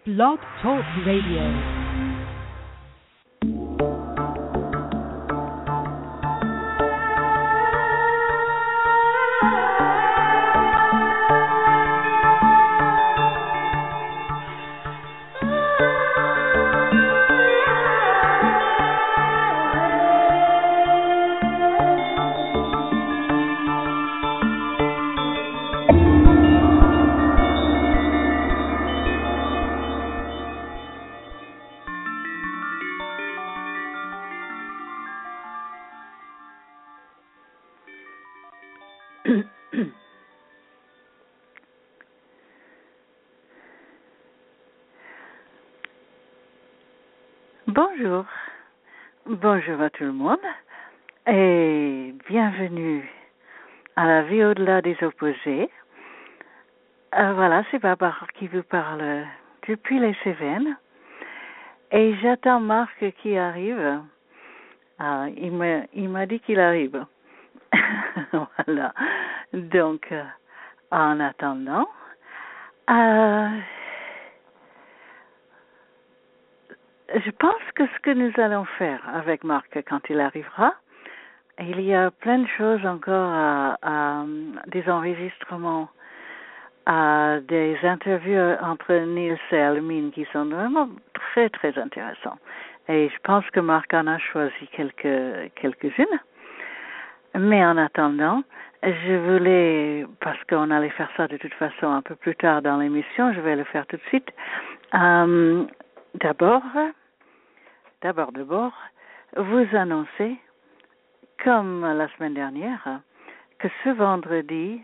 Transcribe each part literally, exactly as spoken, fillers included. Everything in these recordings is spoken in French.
Blog Talk Radio. Bonjour, bonjour à tout le monde et bienvenue à la vie au-delà des opposés. Euh, voilà, c'est Barbara qui vous parle depuis les Cévennes et j'attends Marc qui arrive. Ah, il m'a, il m'a dit qu'il arrive. Voilà, donc euh, en attendant, euh, je pense que ce que nous allons faire avec Marc quand il arrivera, il y a plein de choses encore, à, à, des enregistrements, à des interviews entre Niels et Almine qui sont vraiment très très intéressants. Et je pense que Marc en a choisi quelques, quelques-unes. Mais en attendant, je voulais, parce qu'on allait faire ça de toute façon un peu plus tard dans l'émission, je vais le faire tout de suite. Euh, d'abord, d'abord, d'abord, vous annoncer, comme la semaine dernière, que ce vendredi,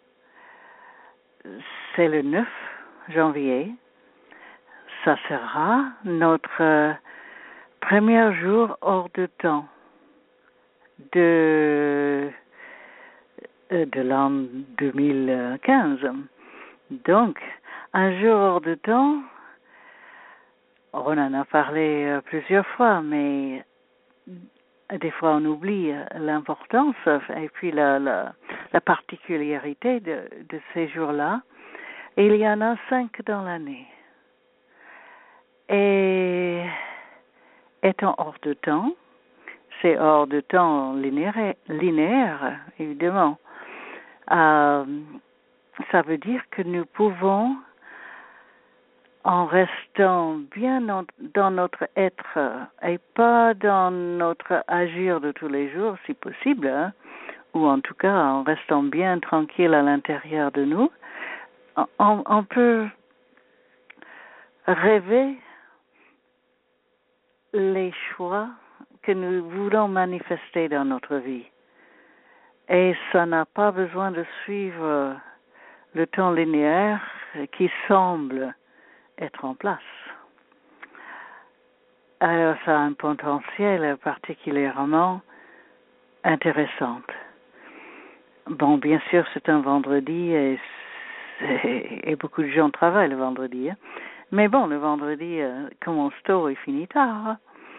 c'est le neuf janvier, ça sera notre premier jour hors de temps de, de l'an deux mille quinze. Donc, un jour hors de temps, on en a parlé plusieurs fois, mais des fois on oublie l'importance et puis la, la, la particularité de, de ces jours-là. Et il y en a cinq dans l'année. Et étant hors de temps, c'est hors de temps linéaire, linéaire évidemment. Euh, ça veut dire que nous pouvons, en restant bien dans notre être et pas dans notre agir de tous les jours, si possible, hein, ou en tout cas en restant bien tranquille à l'intérieur de nous, on, on peut rêver les choix que nous voulons manifester dans notre vie. Et ça n'a pas besoin de suivre le temps linéaire qui semble être en place. Alors ça a un potentiel particulièrement intéressant. Bon, bien sûr, c'est un vendredi et, et beaucoup de gens travaillent le vendredi. Hein. Mais bon, le vendredi euh, commence tôt et finit tard.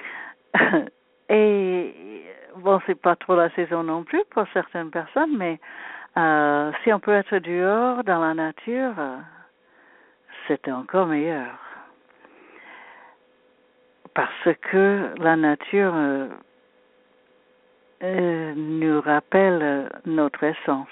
Et bon, c'est pas trop la saison non plus pour certaines personnes, mais euh, si on peut être dehors dans la nature, euh, c'est encore meilleur. Parce que la nature euh, euh, nous rappelle notre essence.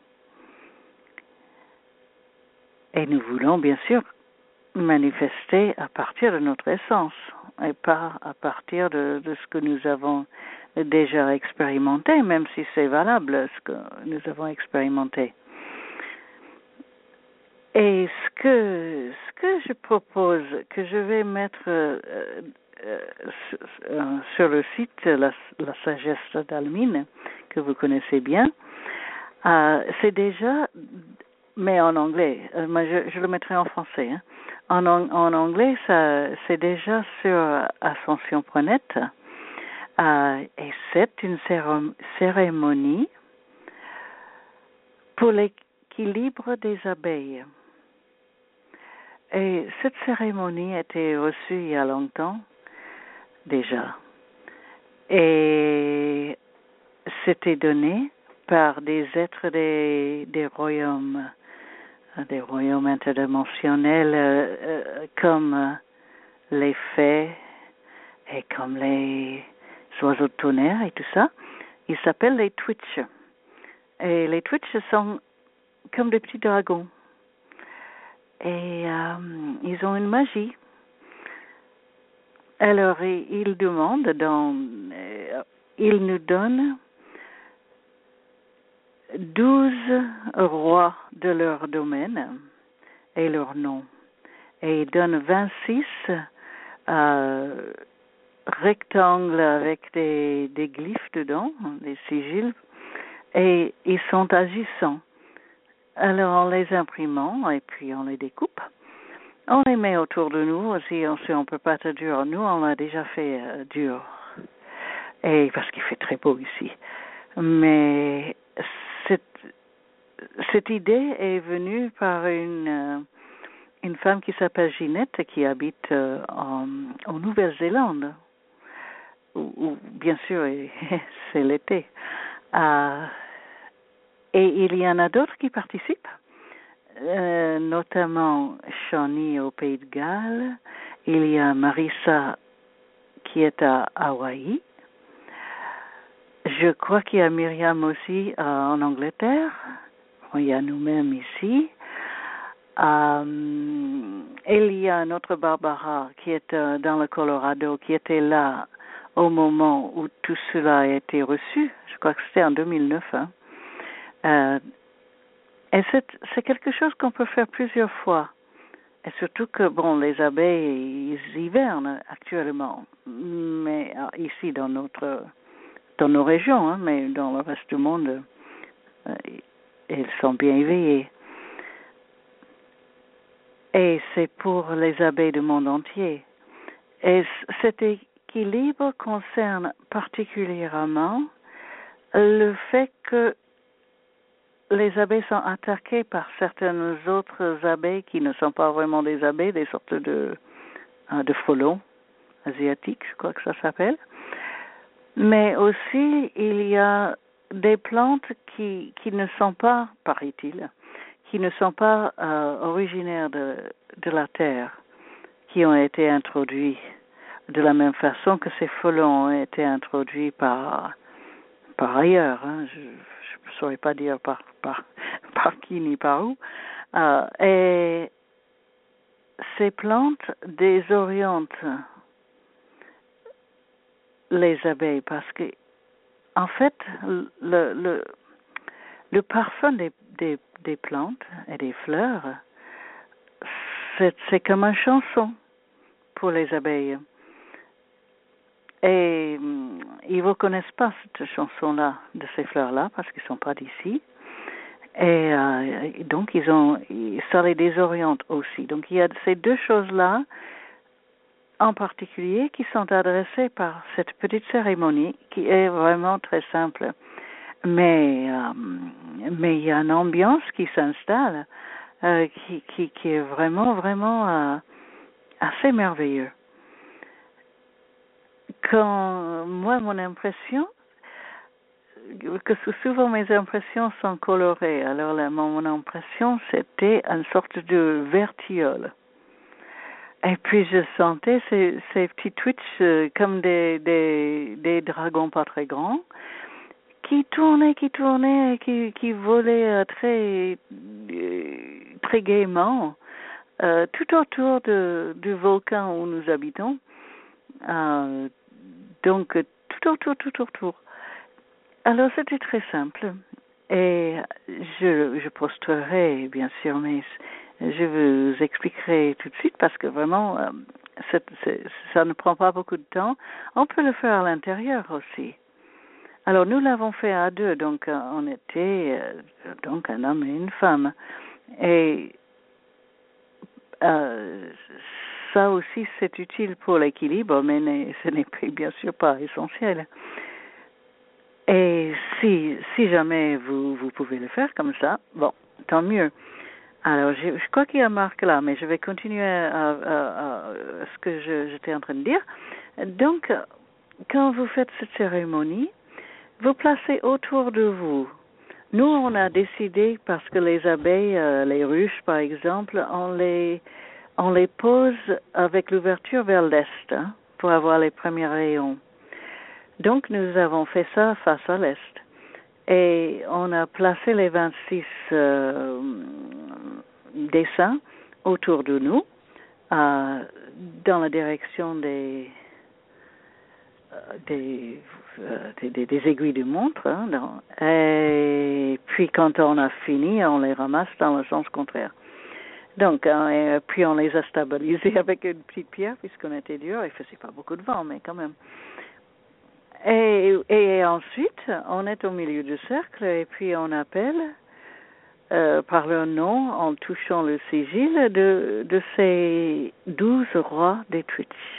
Et nous voulons bien sûr manifester à partir de notre essence et pas à partir de, de ce que nous avons déjà expérimenté, même si c'est valable ce que nous avons expérimenté. Et ce que ce que je propose, que je vais mettre euh, euh, sur le site la, la sagesse d'Almine, que vous connaissez bien, euh, c'est déjà, mais en anglais, euh, mais je, je le mettrai en français. Hein. En, en anglais, ça, c'est déjà sur Ascension point net. Euh, et c'est une cérémonie pour l'équilibre des abeilles. Et cette cérémonie a été reçue il y a longtemps déjà. Et c'était donné par des êtres des, des royaumes, des royaumes interdimensionnels euh, comme euh, les fées et comme les oiseaux de tonnerre et tout ça. Ils s'appellent les Twitch. Et les Twitch sont comme des petits dragons. Et euh, ils ont une magie. Alors, ils demandent, dans, euh, ils nous donnent douze rois de leur domaine et leur nom. Et ils donnent vingt-six euh, rectangles avec des, des glyphes dedans, des sigils, et ils sont agissants. Alors on les imprime et puis on les découpe. On les met autour de nous. Si on ne peut pas être dur, nous on l'a déjà fait euh, dur. Et parce qu'il fait très beau ici. Mais cette, cette idée est venue par une, euh, une femme qui s'appelle Ginette qui habite euh, en, en Nouvelle-Zélande. Où, où, bien sûr, c'est l'été. Euh, et il y en a d'autres qui participent. Euh, notamment Shawnee au Pays de Galles. Il y a Marissa qui est à Hawaï. Je crois qu'il y a Myriam aussi euh, en Angleterre. Bon, il y a nous-mêmes ici. Euh, il y a notre Barbara qui est euh, dans le Colorado, qui était là au moment où tout cela a été reçu. Je crois que c'était en deux mille neuf. Hein. Euh, Et c'est, c'est quelque chose qu'on peut faire plusieurs fois. Et surtout que, bon, les abeilles, ils hivernent actuellement. Mais ici, dans notre, dans nos régions, hein, mais dans le reste du monde, euh, ils sont bien éveillés. Et c'est pour les abeilles du monde entier. Et cet équilibre concerne particulièrement le fait que les abeilles sont attaquées par certaines autres abeilles qui ne sont pas vraiment des abeilles, des sortes de, de frelons asiatiques, je crois que ça s'appelle. Mais aussi, il y a des plantes qui, qui ne sont pas, paraît-il, qui ne sont pas euh, originaires de, de la Terre, qui ont été introduits de la même façon que ces frelons ont été introduits par, par ailleurs. Hein. Je ne saurais pas dire par, par, par qui ni par où. Euh, et ces plantes désorientent les abeilles parce que, en fait, le, le, le parfum des, des, des plantes et des fleurs, c'est, c'est comme une chanson pour les abeilles. Et ils ne reconnaissent pas cette chanson-là de ces fleurs-là parce qu'ils ne sont pas d'ici. Et euh, donc, ils ont, ça les désoriente aussi. Donc, il y a ces deux choses-là en particulier qui sont adressées par cette petite cérémonie qui est vraiment très simple. Mais, euh, mais il y a une ambiance qui s'installe euh, qui, qui, qui est vraiment, vraiment euh, assez merveilleux. Quand moi, mon impression, que souvent mes impressions sont colorées. Alors là, mon impression, c'était une sorte de vertiole. Et puis je sentais ces, ces petits twitchs euh, comme des, des, des dragons pas très grands qui tournaient, qui tournaient, qui, qui volaient euh, très, euh, très gaiement euh, tout autour de, du volcan où nous habitons. Euh, donc tout autour, tout autour. Alors c'était très simple et je, je posterai bien sûr, mais je vous expliquerai tout de suite parce que vraiment euh, c'est, c'est, ça ne prend pas beaucoup de temps. On peut le faire à l'intérieur aussi. Alors nous l'avons fait à deux, donc euh, on était euh, donc un homme et une femme et euh, ça aussi c'est utile pour l'équilibre, mais n'est, ce n'est bien sûr pas essentiel. Et si, si jamais vous, vous pouvez le faire comme ça, bon, tant mieux. Alors, je, je crois qu'il y a Marc là, mais je vais continuer à, à, à, à ce que je, j'étais en train de dire. Donc, quand vous faites cette cérémonie, vous placez autour de vous. Nous, on a décidé, parce que les abeilles, euh, les ruches par exemple, on les, on les pose avec l'ouverture vers l'est hein, pour avoir les premiers rayons. Donc nous avons fait ça face à l'est. Et on a placé les vingt-six euh, dessins autour de nous, euh, dans la direction des, euh, des, euh, des, des, des aiguilles de montre. Hein, dans, et puis quand on a fini, on les ramasse dans le sens contraire. Donc, euh, et puis on les a stabilisés avec une petite pierre, puisqu'on était dur, il faisait pas beaucoup de vent, mais quand même. Et, et ensuite, on est au milieu du cercle, et puis on appelle euh, par leur nom, en touchant le sigil, de, de ces douze rois des Twitch.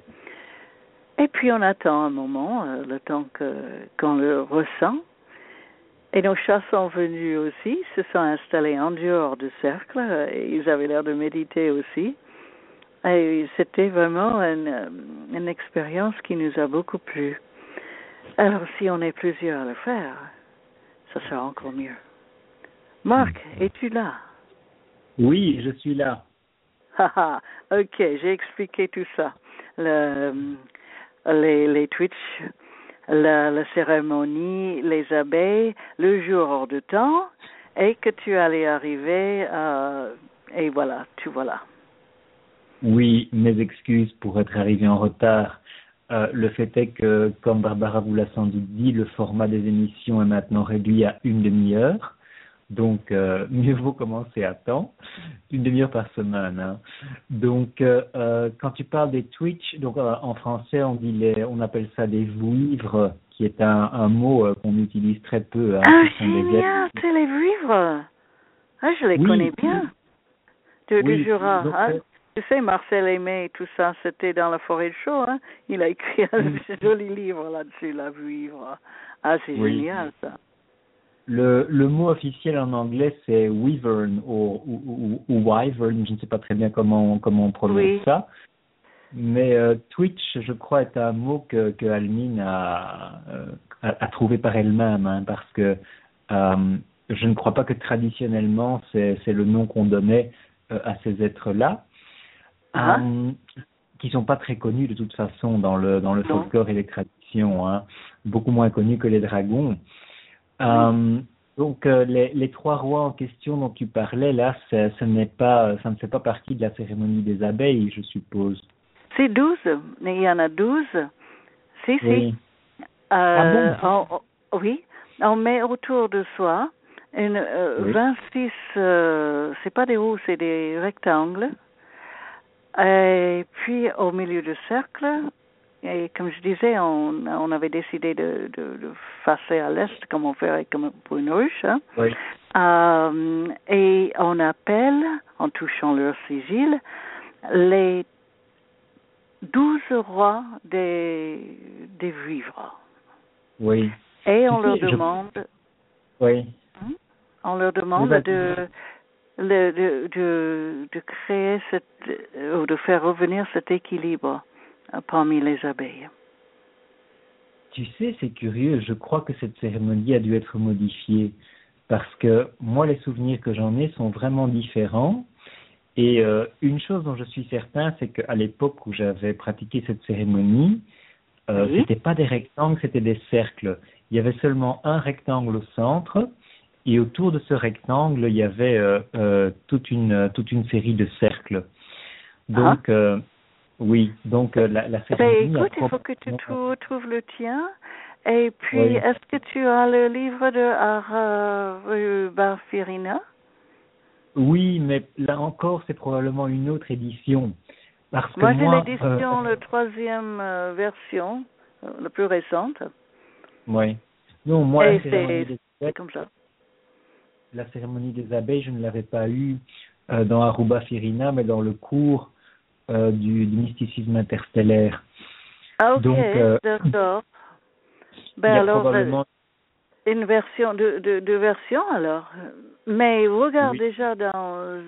Et puis on attend un moment, euh, le temps que, qu'on le ressent. Et nos chats sont venus aussi, se sont installés en dehors du cercle, et ils avaient l'air de méditer aussi. Et c'était vraiment une, une expérience qui nous a beaucoup plu. Alors si on est plusieurs à le faire, ça sera encore mieux. Marc, es-tu là? Oui, je suis là. Haha, ok, j'ai expliqué tout ça. Le, les, les Twitch, la, la cérémonie, les abeilles, le jour hors de temps, et que tu allais arriver, euh, et voilà, tu voilà. Oui, mes excuses pour être arrivé en retard. Euh, le fait est que, comme Barbara vous l'a sans doute dit, le format des émissions est maintenant réduit à une demi-heure. Donc, euh, mieux vaut commencer à temps, une demi-heure par semaine. Hein. Donc, euh, euh, quand tu parles des Twitch, donc euh, en français on dit les, on appelle ça des vouivres, qui est un, un mot euh, qu'on utilise très peu. Hein, Ah, qui sont génial, des... c'est les vivres. Ah, je les Oui, connais bien. De, oui. du Jura. Donc, Hein? euh, Tu sais, Marcel Aimé et tout ça, c'était dans la forêt de Chaux. Hein? Il a écrit un oui. joli livre là-dessus, La Vivre. Ah, c'est Oui. génial, ça. Le, le mot officiel en anglais, c'est wyvern ou, ou, ou, ou wyvern, je ne sais pas très bien comment, comment on prononce Oui. ça. Mais euh, Twitch, je crois, est un mot que, que Almine a, euh, a, a trouvé par elle-même, hein, parce que euh, je ne crois pas que traditionnellement, c'est, c'est le nom qu'on donnait euh, à ces êtres-là, Ah, euh, qui sont pas très connus de toute façon dans le, dans le non. folklore et les traditions, hein, beaucoup moins connus que les dragons. Oui. Euh, donc euh, les, les trois rois en question dont tu parlais là, c'est, ce n'est pas, ça ne fait pas partie de la cérémonie des abeilles, je suppose. C'est douze. Il y en a douze. Si, si. Oui. Ah Euh, bon? on, oui. On met autour de soi une euh, Oui. vingt-six, euh, c'est pas des roues, c'est des rectangles. Et puis au milieu du cercle, et comme je disais, on, on avait décidé de, de, de passer à l'est comme on ferait comme pour une ruche. Hein. Oui. Euh, et on appelle, en touchant leur sigil, les douze rois des, des vivres. Oui. Et Tu on leur sais, je... demande, Oui. hein, on leur Oui, demande vas-y. de, de, de, de, de créer cette, ou de faire revenir cet équilibre parmi les abeilles. Tu sais, c'est curieux, je crois que cette cérémonie a dû être modifiée parce que moi, les souvenirs que j'en ai sont vraiment différents. Et euh, une chose dont je suis certain, c'est qu'à l'époque où j'avais pratiqué cette cérémonie, euh, Oui. c'était pas des rectangles, c'était des cercles. Il y avait seulement un rectangle au centre, et autour de ce rectangle, il y avait euh, euh, toute une toute une série de cercles. Ah. Donc euh, oui, donc euh, la, la Ben, cérémonie a écoute, il faut que tu probablement... trou- trouves le tien. Et puis, Oui. est-ce que tu as le livre de Ara Barfirina? Oui, mais là encore, c'est probablement une autre édition. Parce que Moi, j'ai moi, euh, l'édition, la troisième euh, version, euh, la plus récente. oui. Non, moi, Et la cérémonie c'est des c'est abeilles, comme ça. la cérémonie des abeilles, je ne l'avais pas eue euh, dans Aruba Firina, mais dans le cours euh, du, du mysticisme interstellaire. Ah, ok, Donc, euh, d'accord. Ben il y a alors, euh, probablement... une version, de, de, de version alors. Mais regarde Oui. déjà dans euh,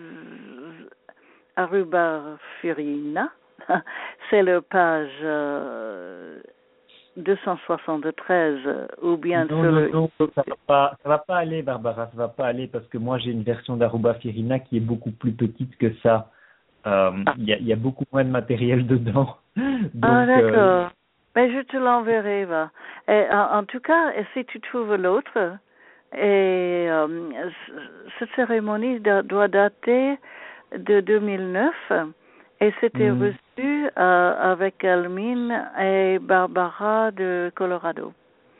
Aruba Firina, c'est le page euh, deux cent soixante-treize ou bien Non, sur non, le... non, ça va pas, ça va pas aller, Barbara, ça va pas aller parce que moi j'ai une version d'Aruba Firina qui est beaucoup plus petite que ça. euh, Ah, il y, a, il y a beaucoup moins de matériel dedans. ah, Donc, euh, d'accord. Mais je te l'enverrai, va. Et, en, en tout cas, et si tu trouves l'autre, et euh, c- cette cérémonie da- doit dater de deux mille neuf et c'était hmm, reçu euh, avec Almine et Barbara de Colorado.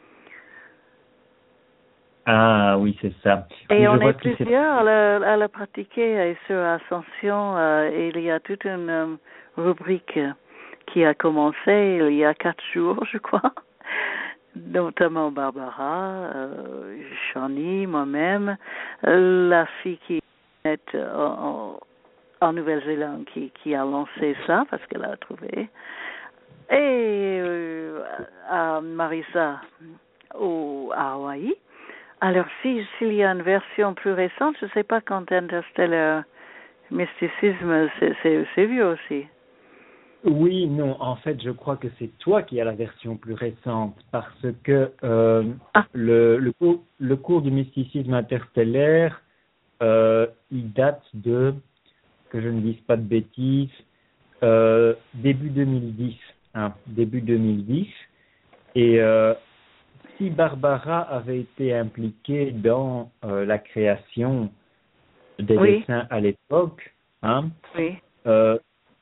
ah oui, c'est ça. Et Oui, je on est vois ce qui s'est plusieurs à la, à la pratiquer et sur Ascension. Euh, il y a toute une euh, rubrique qui a commencé il y a quatre jours, je crois. Notamment Barbara, euh, Shani, moi-même, euh, la fille qui est en, en Nouvelle-Zélande qui, qui a lancé ça parce qu'elle a trouvé. Et euh, à Marisa au, à Hawaï. Alors, si, s'il y a une version plus récente, je ne sais pas quand Interstellar Mysticisme, c'est, c'est, c'est vieux aussi. Oui, non, en fait, je crois que c'est toi qui as la version plus récente parce que euh, Ah, le, le, cours, le cours du mysticisme interstellaire, euh, il date de, que je ne dise pas de bêtises, euh, début deux mille dix. Hein, début deux mille dix. Et euh, si Barbara avait été impliquée dans euh, la création des oui, dessins à l'époque, hein, oui, euh,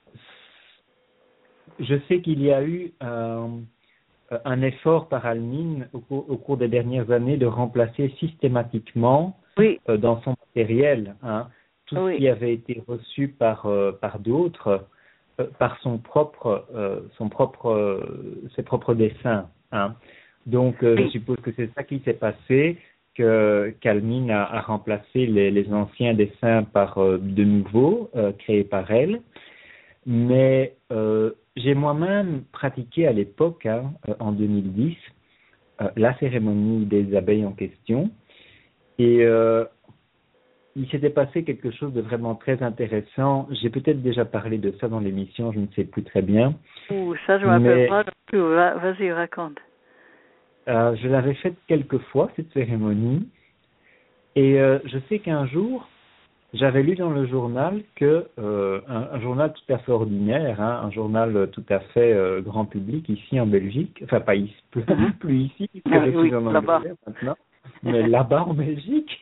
je sais qu'il y a eu euh, un effort par Almine au, cours- au cours des dernières années de remplacer systématiquement oui, euh, dans son matériel hein, tout ce oui, qui avait été reçu par, euh, par d'autres, euh, par son propre, euh, son propre, euh, ses propres dessins. Hein. Donc, euh, je oui. suppose que c'est ça qui s'est passé, que qu'Almine a, a remplacé les, les anciens dessins par euh, de nouveaux euh, créés par elle. Mais euh, j'ai moi-même pratiqué à l'époque, hein, euh, en deux mille dix, euh, la cérémonie des abeilles en question. Et euh, il s'était passé quelque chose de vraiment très intéressant. J'ai peut-être déjà parlé de ça dans l'émission, je ne sais plus très bien. Ouh, ça, je ne m'appelle Mais pas non plus. Va- Vas-y, raconte. euh, je l'avais faite quelques fois, cette cérémonie. Et euh, je sais qu'un jour, j'avais lu dans le journal que euh, un, un journal tout à fait ordinaire, hein, un journal tout à fait euh, grand public ici en Belgique, enfin pas ici, plus, Mhm. plus ici puisque Ah, je oui, suis en là-bas. Angleterre maintenant, mais là-bas en Belgique,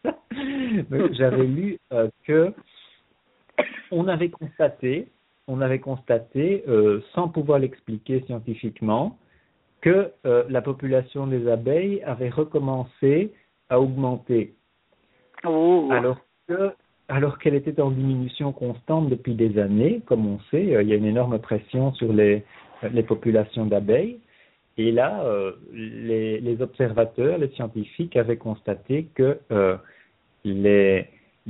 j'avais lu euh, que on avait constaté, on avait constaté, euh, sans pouvoir l'expliquer scientifiquement, que euh, la population des abeilles avait recommencé à augmenter. Oh, Alors que, alors qu'elle était en diminution constante depuis des années, comme on sait, euh, il y a une énorme pression sur les, les populations d'abeilles. Et là, euh, les, les observateurs, les scientifiques avaient constaté que euh, les,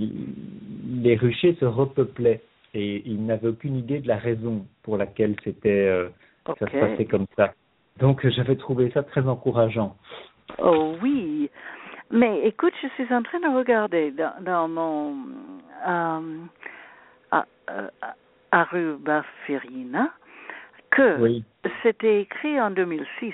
les ruchers se repeuplaient et ils n'avaient aucune idée de la raison pour laquelle c'était, euh, ça ok. se passait comme ça. Donc j'avais trouvé ça très encourageant. Oh oui. Mais écoute, je suis en train de regarder dans, dans mon euh, à, à, à Aruba Ferina que Oui. c'était écrit en deux mille six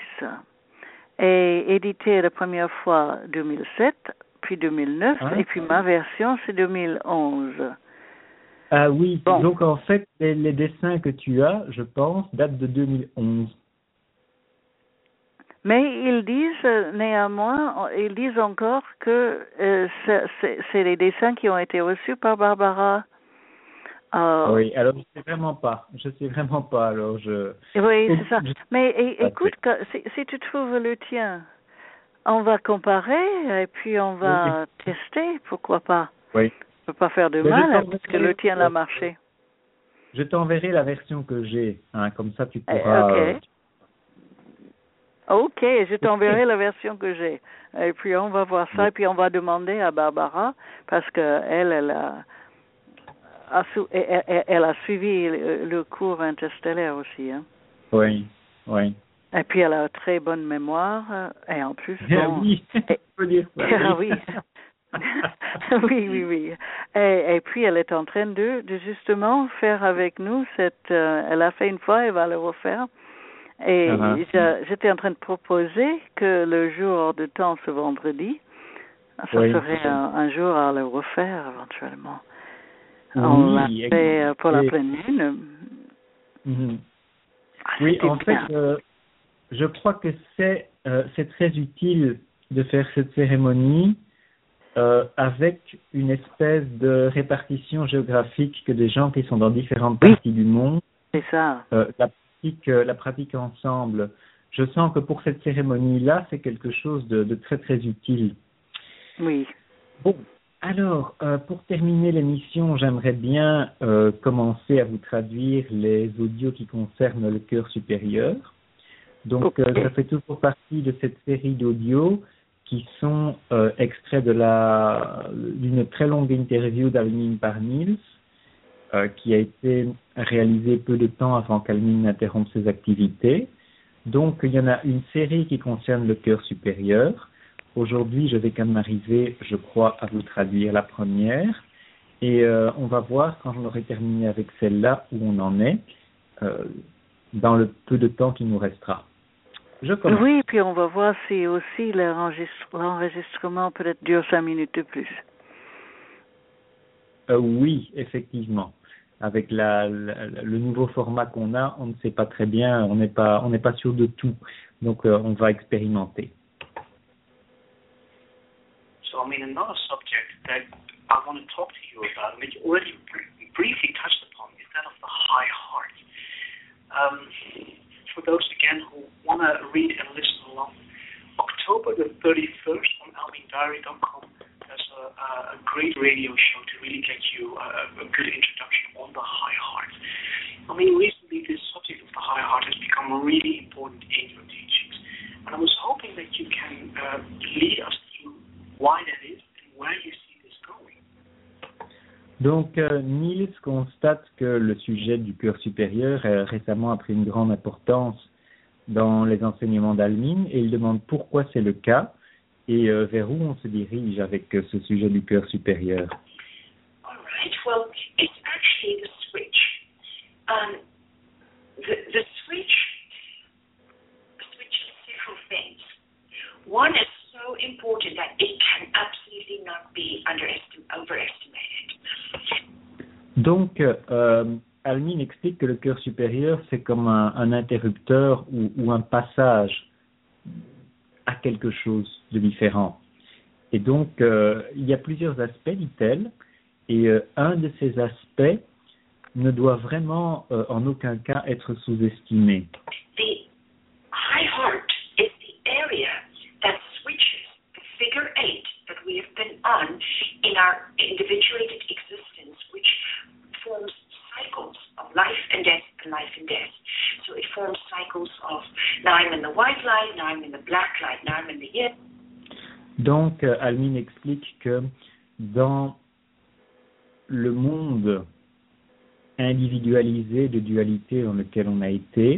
et édité la première fois deux mille sept, puis deux mille neuf, Hein? et puis ma version c'est deux mille onze. Ah oui, Bon, donc en fait, les, les dessins que tu as, je pense, datent de deux mille onze. mais ils disent euh, néanmoins, ils disent encore que euh, c'est, c'est, c'est les dessins qui ont été reçus par Barbara. Euh, Oui, alors je sais vraiment pas. Je sais vraiment pas. Alors je. oui, Oh, c'est ça. je sais Mais é- pas. écoute, que- si, si tu trouves le tien, on va comparer et puis on Oui, va tester, pourquoi pas. oui. Ça peut pas faire de Mais je mal hein, parce que le t'enverrai, tien a euh, marché. je t'enverrai la version que j'ai. Hein, comme ça, tu Eh, pourras. Euh... ok. Ok, je Ok. t'enverrai la version que j'ai. Et puis on va voir ça Oui. et puis on va demander à Barbara parce que elle, elle a, a su- elle, elle- elle a suivi le, le cours interstellaire aussi. Hein. Oui. Oui. Et puis elle a une très bonne mémoire euh, et en plus Ah bon. oui, Et, il faut dire ça. ah Oui. oui. oui, oui, oui. Et, et puis elle est en train de, de justement faire avec nous cette. Euh, elle a fait une fois, elle va le refaire. Uh-huh. Et je- j'étais en train de proposer que le jour de temps, ce vendredi, ça Oui. serait un, un jour à le refaire éventuellement. On l'a Oui, fait pour la et- pleine lune. Mhm. Ah, Oui, c'était en fait, bien. euh, je crois que c'est euh, c'est très utile de faire cette cérémonie euh, avec une espèce de répartition géographique que des gens qui sont dans différentes Oui. parties du monde C'est ça. euh, la pratique euh, la pratique ensemble. Je sens que pour cette cérémonie-là, c'est quelque chose de, de très très utile. Oui. Bon, alors, euh, pour terminer l'émission, j'aimerais bien euh, commencer à vous traduire les audios qui concernent le cœur supérieur. Donc, Ok. euh, ça fait toujours partie de cette série d'audios qui sont euh, extraits de la d'une très longue interview d'Almine Parnils, euh, qui a été réalisée peu de temps avant qu'Almine n'interrompe ses activités. Donc, il y en a une série qui concerne le cœur supérieur. Aujourd'hui, je vais quand même arriver, je crois, à vous traduire la première. Et euh, on va voir, quand on aurai terminé avec celle-là, où on en est, euh, dans le peu de temps qui nous restera. Je commence. Oui, puis on va voir si aussi l'enregistre- l'enregistrement peut-être dure cinq minutes de plus. Euh, oui, effectivement. Avec la, la- le nouveau format qu'on a, on ne sait pas très bien, on n'est pas, on n'est pas sûr de tout. Donc, euh, on va expérimenter. So, I mean, another subject that I want to talk to you about, which you already br- briefly touched upon, is that of the high heart. Um, for those, again, who want to read and listen along, October the thirty-first on almin diary dot com, there's a, a great radio show to really get you a, a good introduction on the high heart. I mean, recently this subject of the high heart has become really important in your teachings. And I was hoping that you can uh, lead us through why that is and where you see this going. Donc, euh, Niels constate que le sujet du cœur supérieur a récemment pris une grande importance dans les enseignements d'Almin et il demande pourquoi c'est le cas et euh, vers où on se dirige avec euh, ce sujet du cœur supérieur. All right. Well, it's actually the switch. Um, the, the switch, the switch is several things. One is so important that it can absolutely not be underestim- overestimated. Donc, euh, Almin explique que le cœur supérieur, c'est comme un, un interrupteur ou, ou un passage à quelque chose de différent. Et donc, euh, il y a plusieurs aspects, dit-elle, et euh, un de ces aspects ne doit vraiment euh, en aucun cas être sous-estimé. The high heart is the area that switches the figure eight that we have been on in our individuated existence, which forms cycles of life and death and life and death. So it forms cycles of now I'm in the white light, now I'm in the black light, now I'm in the yin. Donc, euh, Almin explique que dans le monde individualisé de dualité dans lequel on a été,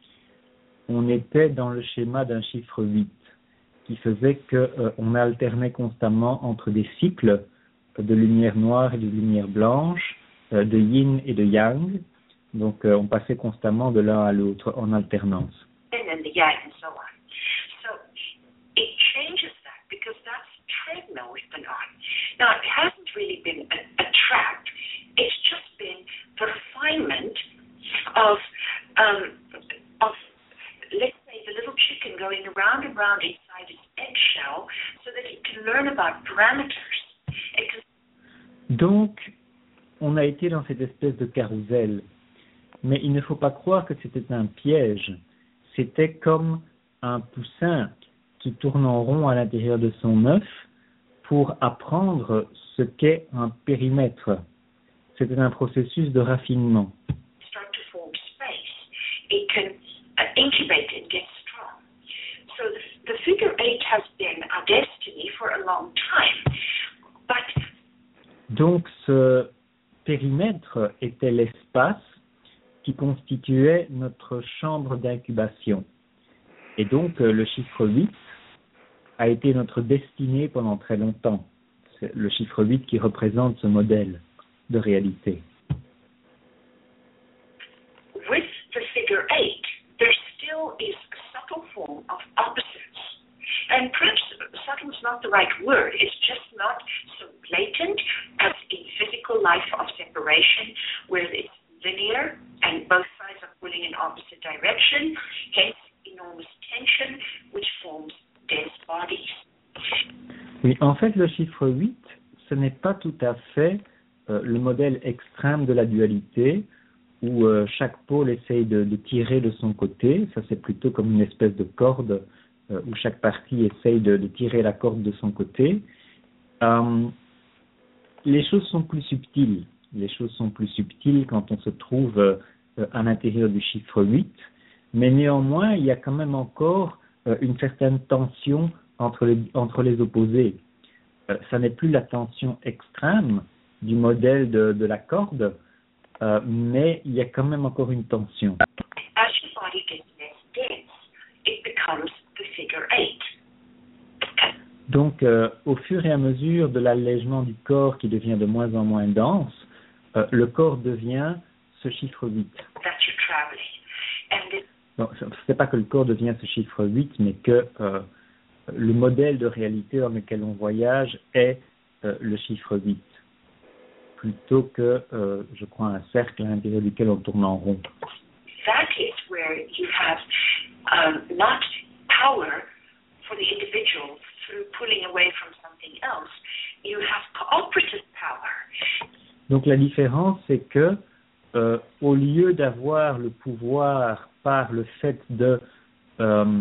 on était dans le schéma d'un chiffre huit, qui faisait qu'on euh, alternait constamment entre des cycles de lumière noire et de lumière blanche, euh, de yin et de yang. Donc, euh, on passait constamment de l'un à l'autre en alternance. And then the yang and so on. So it changes that because that's the treadmill we've been on. Now, it hasn't really been a, a track. It's just been the refinement of, um, of, let's say, the little chicken going around and around inside its eggshell so that it can learn about parameters. It can... Donc, on a été dans cette espèce de carrousel. Mais il ne faut pas croire que c'était un piège. C'était comme un poussin qui tourne en rond à l'intérieur de son œuf pour apprendre ce qu'est un périmètre. C'était un processus de raffinement. Start to form space. It can uh, incubate and get strong. So the, the figure eight has been our destiny for a long time. But donc ce périmètre était l'espace qui constituait notre chambre d'incubation. Et donc le chiffre huit a été notre destinée pendant très longtemps. C'est le chiffre huit qui représente ce modèle de réalité. With the figure eight, there still is a subtle form of opposites. And perhaps subtle is not the right word. It's just not so blatant as in physical life of separation. operation where it's linear and both sides are pulling in opposite direction, hence enormous tension, which forms dense bodies. Oui, en fait, le chiffre huit, ce n'est pas tout à fait euh, le modèle extrême de la dualité où euh, chaque pôle essaye de, de tirer de son côté. Ça, c'est plutôt comme une espèce de corde euh, où chaque partie essaye de, de tirer la corde de son côté. Euh, les choses sont plus subtiles. Les choses sont plus subtiles quand on se trouve euh, à l'intérieur du chiffre huit, mais néanmoins, il y a quand même encore euh, une certaine tension entre les, entre les opposés. Euh, ça n'est plus la tension extrême du modèle de, de la corde, euh, mais il y a quand même encore une tension. As your body gets less dense, it becomes the figure eight. Donc, euh, au fur et à mesure de l'allègement du corps qui devient de moins en moins dense, euh, le corps devient ce chiffre huit. That you're traveling. And this Donc, ce n'est pas que le corps devient ce chiffre huit, mais que euh, le modèle de réalité dans lequel on voyage est euh, le chiffre huit, plutôt que, euh, je crois, un cercle à l'intérieur duquel on tourne en rond. that is where you have um, not power for the individual through pulling away from something else. You have cooperative power. Donc la différence, c'est que euh, au lieu d'avoir le pouvoir par le fait de euh,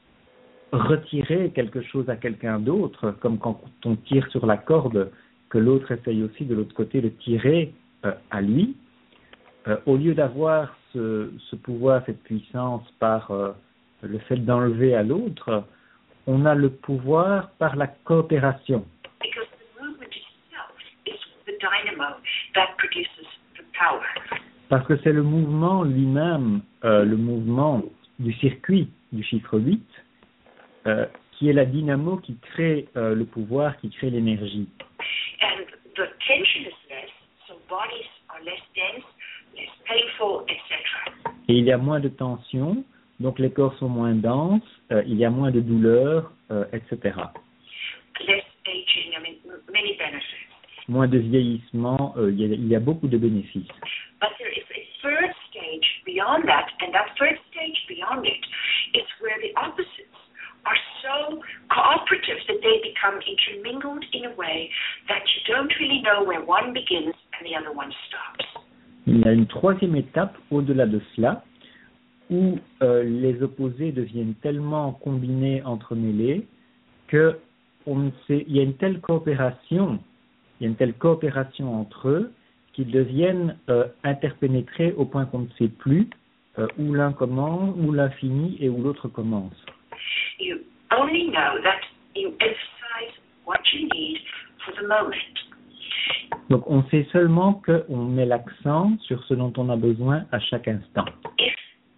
retirer quelque chose à quelqu'un d'autre, comme quand on tire sur la corde, que l'autre essaye aussi de l'autre côté de tirer euh, à lui, euh, au lieu d'avoir ce, ce pouvoir, cette puissance par euh, le fait d'enlever à l'autre, on a le pouvoir par la coopération. Because the movement itself is the dynamo that produces the power. Parce que c'est le mouvement lui-même, euh, le mouvement du circuit du chiffre huit, euh, qui est la dynamo qui crée euh, le pouvoir, qui crée l'énergie. And the tension is less, so bodies are less dense, less painful, et cetera. Et il y a moins de tension, donc les corps sont moins denses, euh, il y a moins de douleur, euh, et cetera. Less aging, I mean, m- many benefits. Moins de vieillissement, euh, il, y a, il y a beaucoup de bénéfices. But there is a third stage beyond that, and that third stage beyond it is where the opposites are so cooperative that they become intermingled in a way that you don't really know where one begins and the other one stops. Il y a une troisième étape au-delà de cela, où euh, les opposés deviennent tellement combinés, entremêlés, que on ne sait, il y a une telle coopération, il y a une telle coopération entre eux qu'ils deviennent euh, interpénétrés au point qu'on ne sait plus euh, où l'un commence, où l'un finit et où l'autre commence. You only know that you emphasize what you need for the moment. Donc on sait seulement qu'on met l'accent sur ce dont on a besoin à chaque instant. If,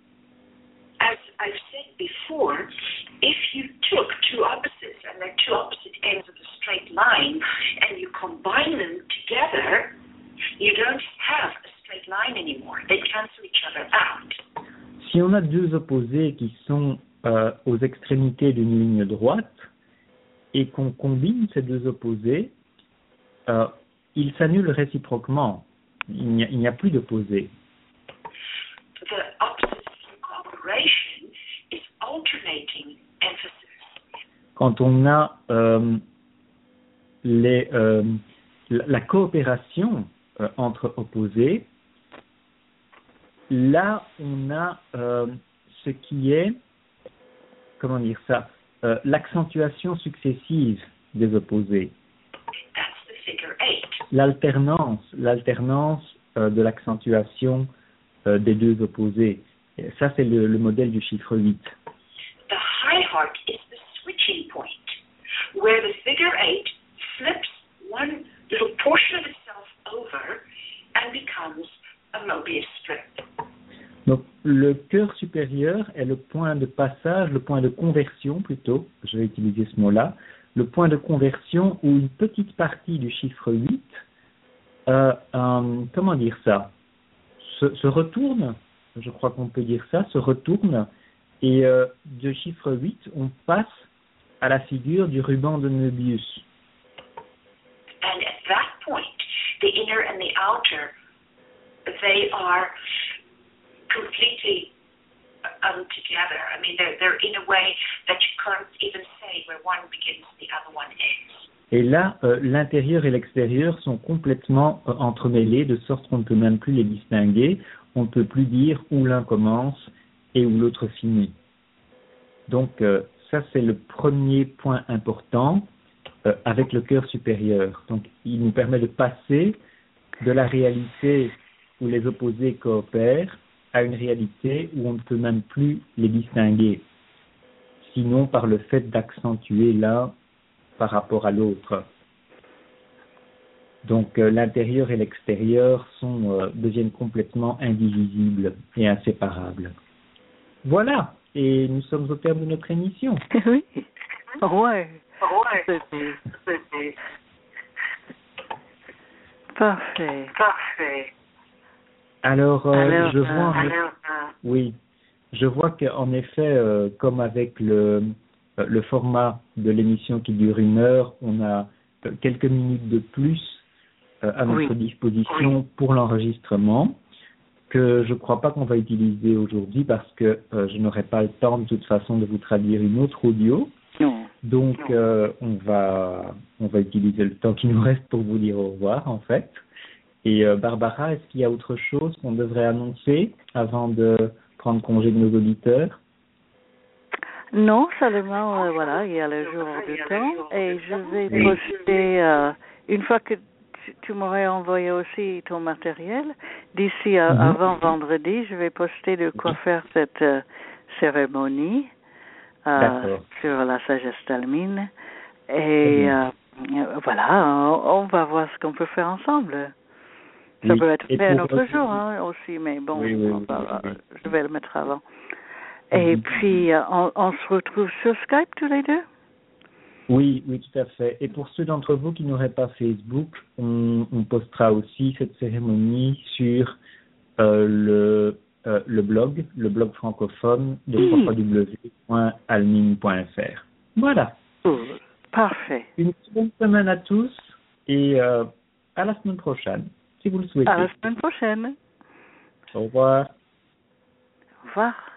as I've said before, if you took two opposites and they're two opposite ends of a straight line and you combine them together, you don't have a straight line anymore. They cancel each other out. Si on a deux opposés qui sont euh, aux extrémités d'une ligne droite et qu'on combine ces deux opposés, euh, ils s'annulent réciproquement. Il n'y a, il n'y a plus d'opposés. The opposites through cooperation is alternating emphasis. Quand on a euh, les, euh, la, la coopération euh, entre opposés, là on a euh, ce qui est, comment dire ça, euh, l'accentuation successive des opposés. That's the figure eight. L'alternance, l'alternance euh, de l'accentuation euh, des deux opposés. Et ça, c'est le, le modèle du chiffre huit. The high heart is the switching point, where the figure eight flips one little portion of itself over and becomes a Mobius strip. Donc, le cœur supérieur est le point de passage, le point de conversion plutôt, je vais utiliser ce mot-là, le point de conversion où une petite partie du chiffre huit, euh, euh, comment dire ça, se, se retourne, je crois qu'on peut dire ça, se retourne, et euh, de chiffre huit, on passe à la figure du ruban de Möbius. And at that point, the inner and the outer they are completely um, together. I mean, they're, they're in a way that you can't even say where one begins, the other one ends. Et là, euh, l'intérieur et l'extérieur sont complètement euh, entremêlés, de sorte qu'on ne peut même plus les distinguer. On ne peut plus dire où l'un commence et où l'autre finit. Donc, euh, ça, c'est le premier point important euh, avec le cœur supérieur. Donc, il nous permet de passer de la réalité où les opposés coopèrent à une réalité où on ne peut même plus les distinguer, sinon par le fait d'accentuer l'un par rapport à l'autre. Donc euh, l'intérieur et l'extérieur sont, euh, deviennent complètement indivisibles et inséparables. Voilà, et nous sommes au terme de notre émission. Oui, ouais. Ouais. Parfait. Parfait. Alors, euh, Alors, je vois, euh, Alors, oui, je vois qu'en effet, euh, comme avec le, euh, le format de l'émission qui dure une heure, on a euh, quelques minutes de plus euh, à notre Oui. disposition Oui. pour l'enregistrement, que je ne crois pas qu'on va utiliser aujourd'hui parce que euh, je n'aurai pas le temps de toute façon de vous traduire une autre audio. non. Donc, euh, on va on va utiliser le temps qui nous reste pour vous dire au revoir, en fait. Et euh, Barbara, est-ce qu'il y a autre chose qu'on devrait annoncer avant de prendre congé de nos auditeurs? Non, seulement, euh, voilà, il y a le jour du temps et je vais poster, euh, une fois que tu, tu m'aurais envoyé aussi ton matériel, d'ici à, Mhm. avant vendredi, je vais poster de quoi faire cette euh, cérémonie euh, D'accord. sur la sagesse d'Almine. Très Et bien. euh, voilà, on, on va voir ce qu'on peut faire ensemble. Ça Oui. peut être Et fait un pour, autre euh, jour hein, aussi, mais bon, Oui, oui, on oui, va- oui, oui. je vais le mettre avant. Et Mhm. puis, euh, on, on se retrouve sur Skype tous les deux? Oui, oui, tout à fait. Et pour ceux d'entre vous qui n'auraient pas Facebook, on, on postera aussi cette cérémonie sur euh, le, euh, le blog, le blog francophone de Oui. w w w point almine point f r. Voilà. Cool. Parfait. Une bonne semaine à tous et euh, à la semaine prochaine, si vous le souhaitez. À la semaine prochaine. Au revoir. Au revoir.